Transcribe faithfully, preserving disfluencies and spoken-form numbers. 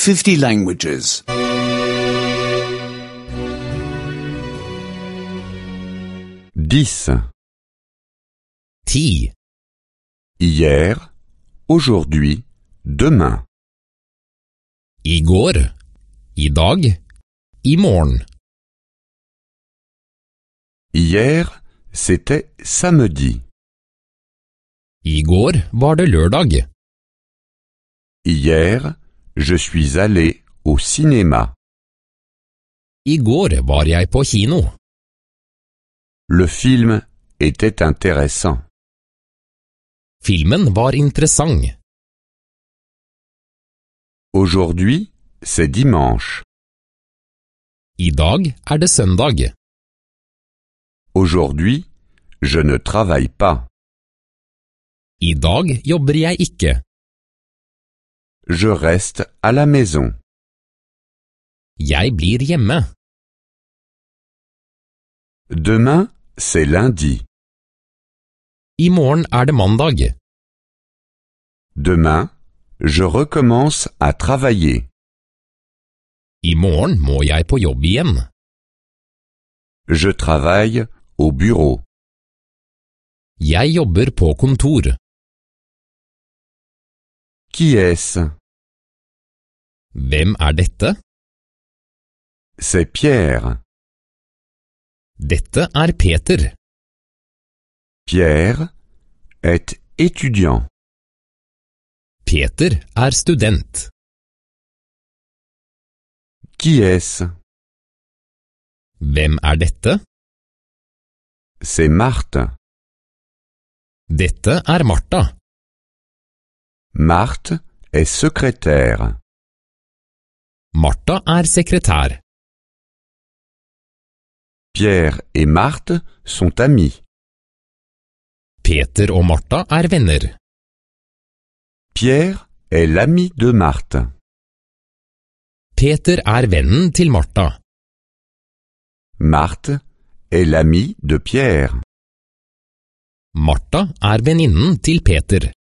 fifty languages. dix. Ti. Hier, aujourd'hui, demain. I går. I dag. I morgen. Hier, c'était samedi. I går var det lørdag. Hier, je suis allé au cinéma. I går var jeg på kino. Le film était intéressant. Filmen var interessant. Aujourd'hui, c'est dimanche. I dag er det søndag. Aujourd'hui, je ne travaille pas. I dag jobber jeg ikke. Je reste à la maison. Jeg blir hjemme. Demain, c'est lundi. I morgen er det mandag. Demain, je recommence à travailler. I morgen må jeg på jobb igjen. Je travaille au bureau. Jeg jobber på kontor. Qui est-ce? Hvem er dette? C'est Pierre. Dette er Peter. Pierre est étudiant. Peter er student. Qui est-ce? Hvem er dette? C'est Marthe. Dette er Martha. Marthe est secrétaire. Martha er sekretær. Pierre et Marthe sont amis. Peter og Martha er venner. Pierre est l'ami de Marthe. Peter er vennen til Martha. Marthe est l'ami de Pierre. Martha er venninnen til Peter.